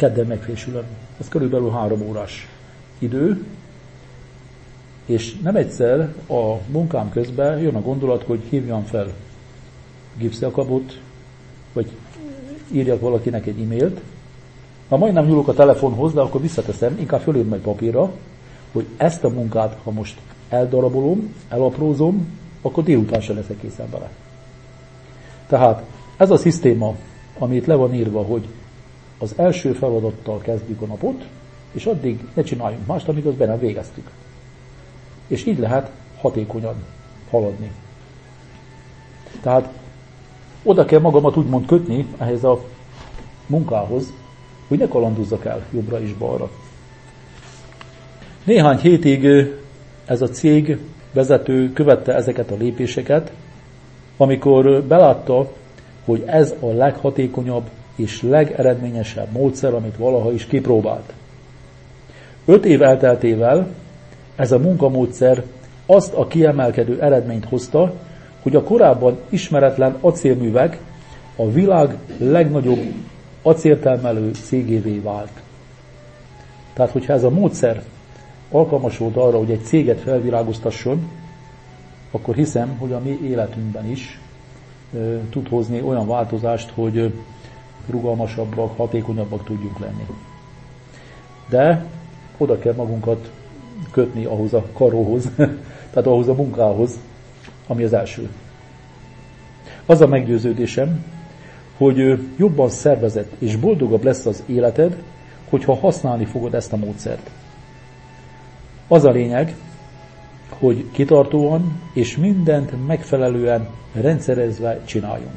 A: kedden megfésülöm. Ez körülbelül három órás idő, és nem egyszer a munkám közben jön a gondolat, hogy hívjam fel Gipsziakabot, vagy írjak valakinek egy e-mailt. Ha majdnem nyúlok a telefonhoz, de akkor visszateszem, inkább fölírom egy papírra, hogy ezt a munkát, ha most eldarabolom, elaprózom, akkor délután se leszek készen vele. Tehát ez a szisztéma, amit le van írva, hogy az első feladattal kezdjük a napot, és addig ne csináljunk mást, amíg azt be nem végeztük. És így lehet hatékonyan haladni. Tehát oda kell magamat úgymond kötni ehhez a munkához, hogy ne kalandozzak el jobbra és balra. Néhány hétig ez a cég vezető követte ezeket a lépéseket, amikor belátta, hogy ez a leghatékonyabb és legeredményesebb módszer, amit valaha is kipróbált. Öt év elteltével ez a munkamódszer azt a kiemelkedő eredményt hozta, hogy a korábban ismeretlen acélművek a világ legnagyobb acéltermelő cégévé vált. Tehát, hogyha ez a módszer alkalmas volt arra, hogy egy céget felvirágoztasson, akkor hiszem, hogy a mi életünkben is e, tud hozni olyan változást, hogy rugalmasabbak, hatékonyabbak tudjunk lenni. De oda kell magunkat kötni ahhoz a karóhoz, tehát ahhoz a munkához, ami az első. Az a meggyőződésem, hogy jobban szervezett és boldogabb lesz az életed, hogyha használni fogod ezt a módszert. Az a lényeg, hogy kitartóan és mindent megfelelően rendszerezve csináljunk.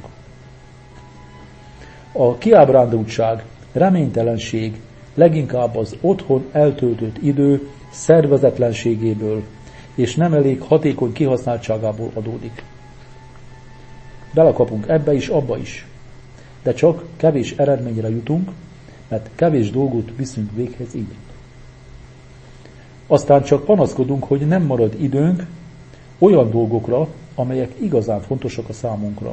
A: A kiábrándultság, reménytelenség leginkább az otthon eltöltött idő szervezetlenségéből és nem elég hatékony kihasználtságából adódik. Belekapunk ebbe is, abba is, de csak kevés eredményre jutunk, mert kevés dolgot viszünk véghez így. Aztán csak panaszkodunk, hogy nem marad időnk olyan dolgokra, amelyek igazán fontosak a számunkra.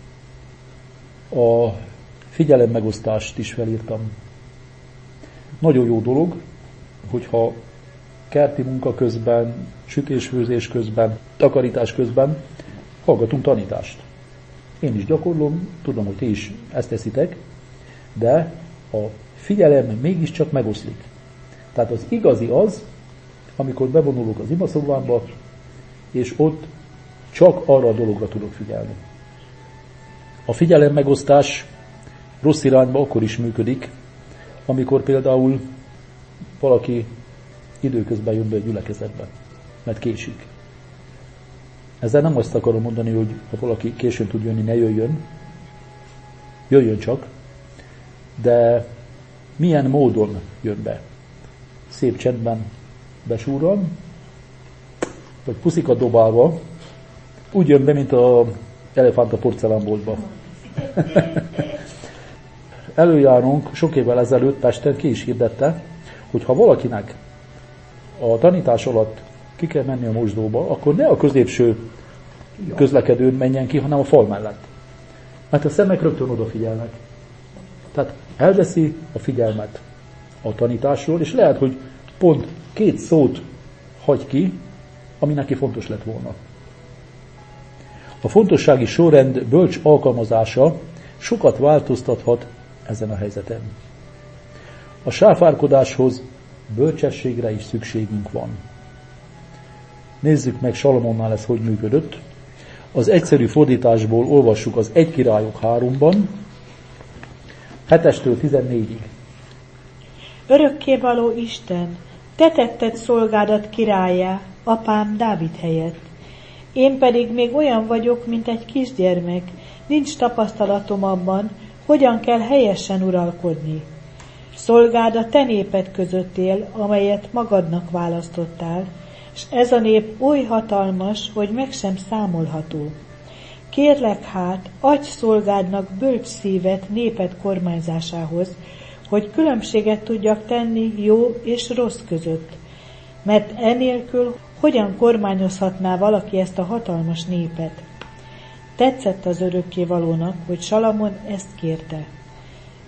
A: A figyelemmegosztást is felírtam. Nagyon jó dolog, hogyha kerti munka közben, sütésfőzés közben, takarítás közben hallgatunk tanítást. Én is gyakorlom, tudom, hogy ti is ezt teszitek, de a figyelem mégiscsak megoszlik. Tehát az igazi az, amikor bevonulok az imaszobámba, és ott csak arra a dologra tudok figyelni. A figyelem megosztás rossz irányba akkor is működik, amikor például valaki időközben jön be a gyülekezetbe, mert késik. Ezzel nem azt akarom mondani, hogy ha valaki későn tud jönni, ne jöjjön. Jöjjön csak. De milyen módon jön be? Szép csendben besúrral, vagy puszikat dobálva, úgy jön be, mint az elefánt a porcelánboltba. Előjárunk sok évvel ezelőtt Pesten ki is hirdette, hogy ha valakinek a tanítás alatt ki kell menni a mosdóba, akkor ne a középső közlekedőn menjen ki, hanem a fal mellett. Mert a szemek rögtön odafigyelnek. Tehát elveszi a figyelmet a tanításról, és lehet, hogy pont két szót hagy ki, ami neki fontos lett volna. A fontossági sorrend bölcs alkalmazása sokat változtathat ezen a helyzeten. A sáfárkodáshoz bölcsességre is szükségünk van. Nézzük meg, Salamonnál ez hogy működött. Az egyszerű fordításból olvassuk az egy Királyok háromban, hetestől tizennégyig.
B: Örökkévaló Isten, te tetted szolgádat királlyá, apám Dávid helyett. Én pedig még olyan vagyok, mint egy kisgyermek, nincs tapasztalatom abban, hogyan kell helyesen uralkodni. Szolgád a te néped között él, amelyet magadnak választottál, és ez a nép oly hatalmas, hogy meg sem számolható. Kérlek hát, adj szolgádnak bölcs szívet néped kormányzásához, hogy különbséget tudjak tenni jó és rossz között. Mert enélkül hogyan kormányozhatná valaki ezt a hatalmas népet? Tetszett az örökkévalónak, hogy Salamon ezt kérte.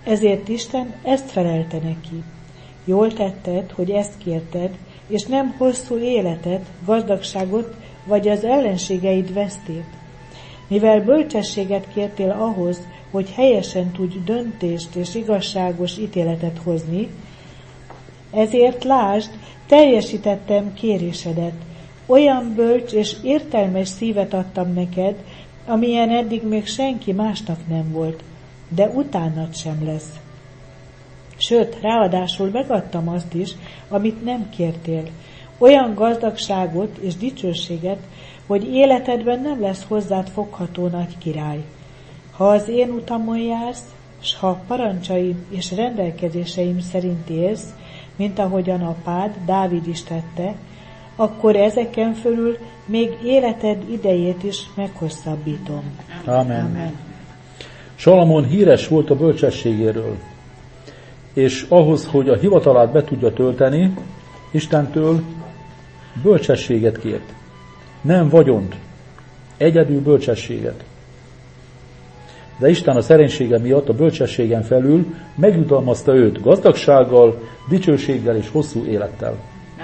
B: Ezért Isten ezt felelte neki. Jól tetted, hogy ezt kérted, és nem hosszú életet, gazdagságot vagy az ellenségeid vesztét. Mivel bölcsességet kértél ahhoz, hogy helyesen tudj döntést és igazságos ítéletet hozni, ezért lásd, teljesítettem kérésedet. Olyan bölcs és értelmes szívet adtam neked, amilyen eddig még senki másnak nem volt, de utánad sem lesz. Sőt, ráadásul megadtam azt is, amit nem kértél, olyan gazdagságot és dicsőséget, hogy életedben nem lesz hozzád fogható nagy király. Ha az én utamon jársz, s ha parancsaim és rendelkezéseim szerint élsz, mint ahogyan apád, Dávid is tette, akkor ezeken fölül még életed idejét is meghosszabbítom.
A: Amen. Amen. Salamon híres volt a bölcsességéről, és ahhoz, hogy a hivatalát be tudja tölteni, Istentől bölcsességet kért. Nem vagyont, egyedül bölcsességet. De Isten a szerénysége miatt a bölcsességen felül megjutalmazta őt gazdagsággal, dicsőséggel és hosszú élettel.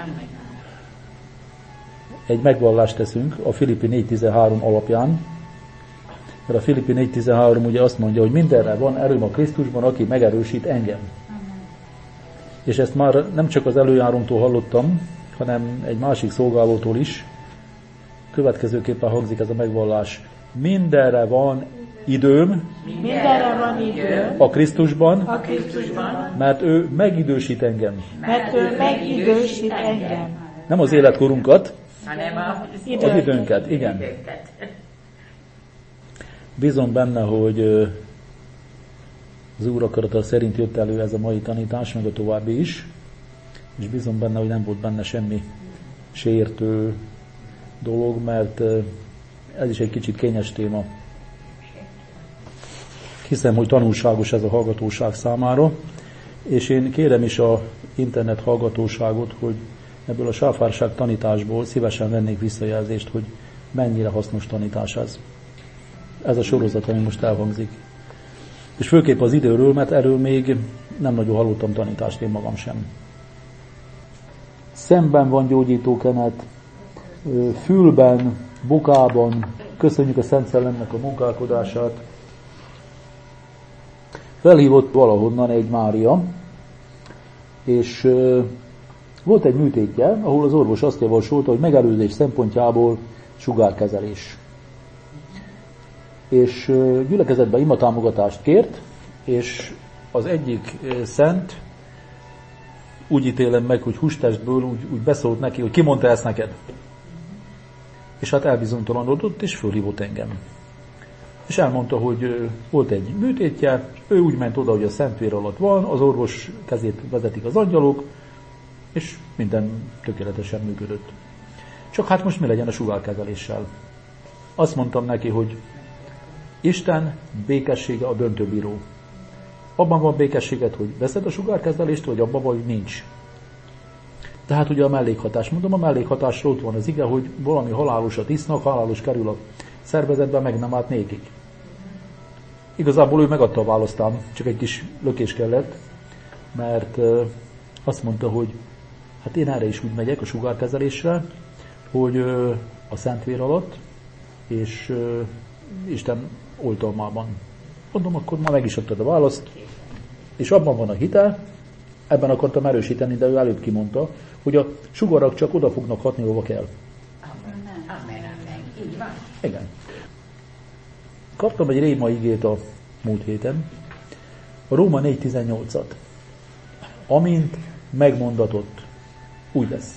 A: Egy megvallást teszünk a Filippi négy tizenhárom alapján, mert a Filippi négy tizenhárom ugye azt mondja, hogy mindenre van erőm a Krisztusban, aki megerősít engem. Amen. És ezt már nem csak az előjárómtól hallottam, hanem egy másik szolgálótól is. Következőképpen hangzik ez a megvallás. Mindenre van időm,
C: mindenre van időm
A: a Krisztusban,
C: a Krisztusban,
A: mert ő megidősít engem.
B: Mert ő megidősít engem.
A: Nem az életkorunkat,
C: hanem az
A: időnket, időnket igen. Bízom benne, hogy az Úr akarata szerint jött elő ez a mai tanítás, meg a további is, és bízom benne, hogy nem volt benne semmi sértő dolog, mert ez is egy kicsit kényes téma. Hiszem, hogy tanulságos ez a hallgatóság számára, és én kérem is a internet hallgatóságot, hogy ebből a sáfárság tanításból szívesen vennék visszajelzést, hogy mennyire hasznos tanítás ez. Ez a sorozat, ami most elhangzik. És főképp az időről, mert erről még nem nagyon hallottam tanítást én magam sem. Szemben van gyógyító kenet, fülben, bokában, köszönjük a Szent Szellemnek a munkálkodását. Felhívott valahonnan egy Mária, és volt egy műtétje, ahol az orvos azt javasolta, hogy megelőzés szempontjából sugárkezelés. És gyülekezetben imatámogatást kért, és az egyik szent úgy ítélem meg, hogy hústestből úgy, úgy beszólt neki, hogy ki mondta ezt neked. És hát elbizonytalanodott, és fölhívott engem. És elmondta, hogy volt egy műtétje, ő úgy ment oda, hogy a szentvér alatt van, az orvos kezét vezetik az angyalok, és minden tökéletesen működött. Csak hát most mi legyen a sugárkezeléssel? Azt mondtam neki, hogy Isten békessége a döntőbíró. Abban van békességet, hogy veszed a sugárkezelést, vagy abban vagy nincs. Tehát ugye a mellékhatás. Mondom, a mellékhatásról ott van az ige, hogy valami halálosat isznak, halálos kerül a szervezetben, meg nem állt nékig. Igazából ő megadta a választám, csak egy kis lökés kellett, mert azt mondta, hogy hát én erre is úgy megyek a sugárkezelésre, hogy a szentvér alatt, és Isten oltalmában. Mondom, akkor már meg is adtad a választ, és abban van a hitel, ebben akartam erősíteni, de ő előbb kimondta, hogy a sugarak csak oda fognak hatni, hova kell.
C: Amen, amen. Így van.
A: Igen. Kaptam egy réma igét a múlt héten, a Róma négy tizennyolcat. Amint megmondatott, úgy lesz.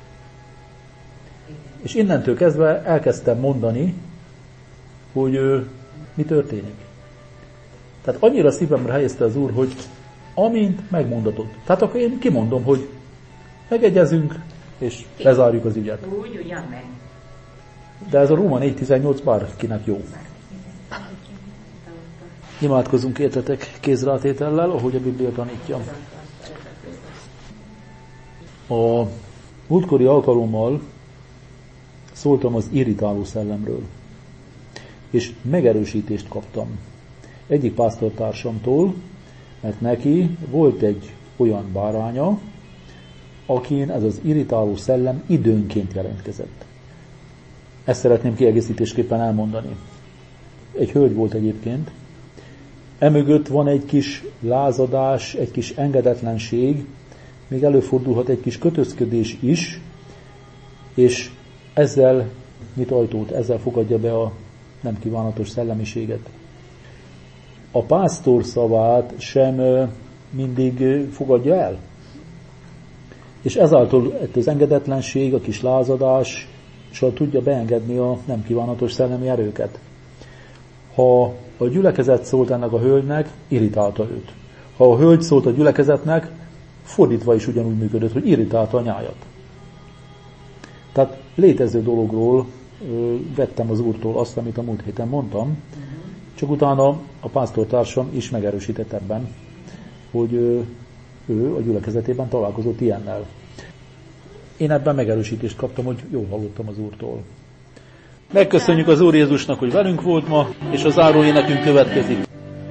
A: És innentől kezdve elkezdtem mondani, hogy ő, mi történik. Tehát annyira szívemre helyezte az Úr, hogy amint megmondatott. Tehát akkor én kimondom, hogy megegyezünk, és lezárjuk az ügyet.
C: Úgy, ugyan meg.
A: De ez a Róma négy tizennyolc bárkinek jó. Imádkozunk értetek kézrátétellel, ahogy a Biblia tanítja. A múltkori alkalommal szóltam az irritáló szellemről, és megerősítést kaptam egyik pásztortársamtól, Mert neki volt egy olyan báránya, akin ez az irritáló szellem időnként jelentkezett. Ezt szeretném kiegészítésképpen elmondani. Egy hölgy volt egyébként, emögött van egy kis lázadás, egy kis engedetlenség, még előfordulhat egy kis kötözködés is, és ezzel nyit ajtót, ezzel fogadja be a nem kívánatos szellemiséget. A pásztor szavát sem mindig fogadja el. És ezáltal az engedetlenség, a kis lázadás, és tudja beengedni a nem kívánatos szellemi erőket. Ha a gyülekezet szólt ennek a hölgynek, irritálta őt. Ha a hölgy szólt a gyülekezetnek, fordítva is ugyanúgy működött, hogy irritálta a nyájat. Tehát létező dologról ö, vettem az Úrtól azt, amit a múlt héten mondtam, csak utána a pásztortársam is megerősített ebben, hogy ö, ő a gyülekezetében találkozott ilyennel. Én ebben megerősítést kaptam, hogy jól hallottam az Úrtól. Megköszönjük az Úr Jézusnak, hogy velünk volt ma, és a záró énekünk következik.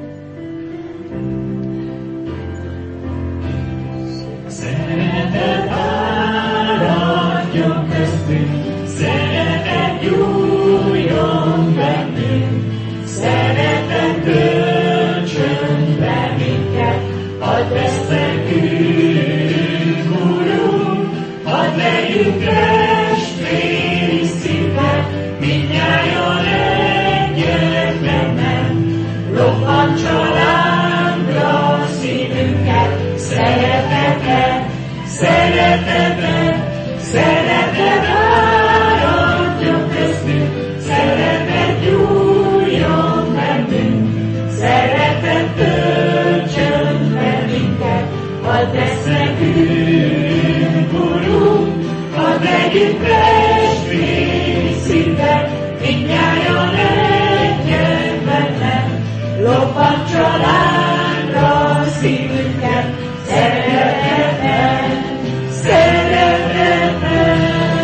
D: Szeretet áradjon köztünk, szeretet gyújjon bennünk, szeretet töltsön be minket, add ezt nekünk, Urunk, add legyünk testvéri szívek, mindnyájan egyetlennen, roppant családra szívünket, szeretetet, szeretetet, szeretet áradjon köztünk, szeretet gyújjon bennünk, szeretet töltsön be minket, add ezt nekünk, Urunk, add legyünk testvéri szívek, mindnyájan egyetlennen, roppant családra szívünket, szeretetet, szeretetet.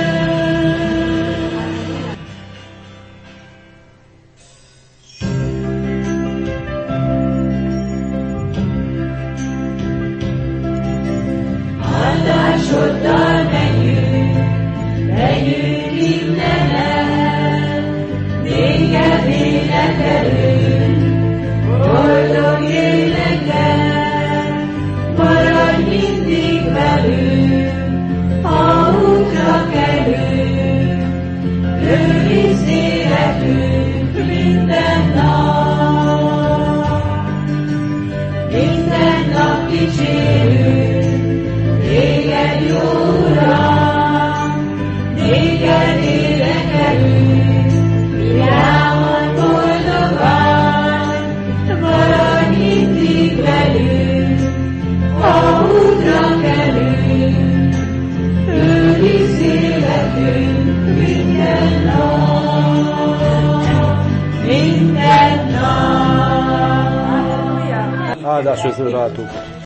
D: Áldásoddal menjünk, menjünk innen el, téged énekelünk, boldog énekkel, maradj mindig velünk, ha útra kerül, őrizd életünk minden nap, minden nap dicsérünk, téged jó Uram, téged énekelünk, vidáman boldogan, maradj mindig velünk, ha útra kerül, őrizd életünk minden nap, minden nap.
A: Áldás az ő rátok!